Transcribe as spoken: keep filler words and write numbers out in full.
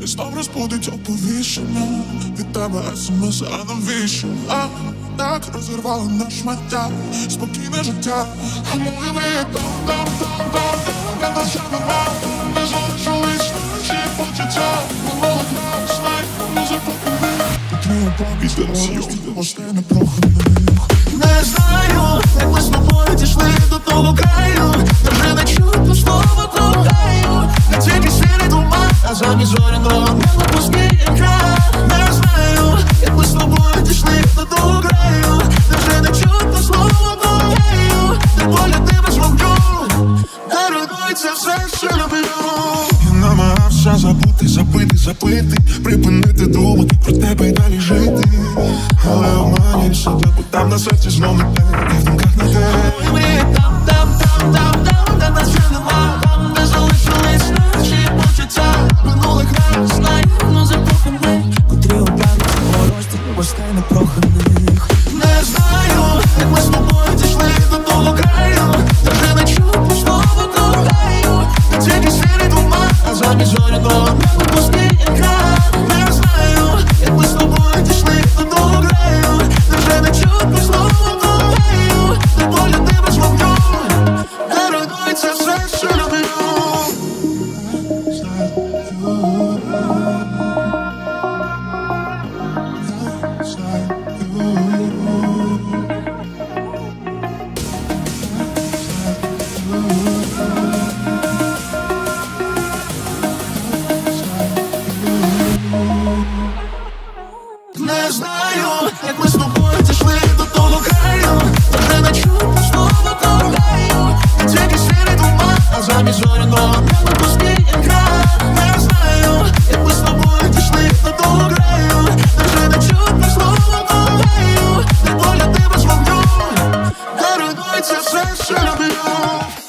знов розбудить оповіщення від тебе смс, а навіщо? А так розірвали на шмаття спокійне життя. А ми там, там, там, там, де наша нема, не залишились наші почуття. Минулих нас не запомни. Потрібно пам'ять дорослі, гостей непроханих. Не знаю, як ми з тобою дійшли до того краю, та вже не чутно слово кохаю. Не тільки сірий туман, а замість зоряного неба пустий екран. Не знаю, як ми з тобою дійшли до того краю, та вже не чутно слово кохаю. Де погляд тебе з вогню, дарується все, що люблю. Я намагався забути, забити, запити, припинити думати про тебе і далі жити. Але обманюю себе, бо там на серці знов не те, і в думках не те. Мрії там, там, там, там, там, де нас вже нема, там, де залишились наші почуття. Минулих нас наївно закоханих, котрі обрали розтік гостей непроханих. Не знаю, як ми з тобою дійшли до того краю, та вже не чутно слово кохаю. Не тільки сірий туман, а замість зоряного неба пустий екран. Не знаю, як ми з тобою дійшли до того краю, та вже не чутно слово кохаю. Де погляд тебе з вогню, дарується все, що люблю. Не знаю, як ми з тобою дійшли до того краю, та вже не чутно слово кохаю. Не тільки сірий туман, а замість зоряного неба пустий екран. Не знаю, як ми з тобою дійшли до того краю, та вже не чутно слово кохаю. Де погляд тебе з вогню, дарується все, що люблю.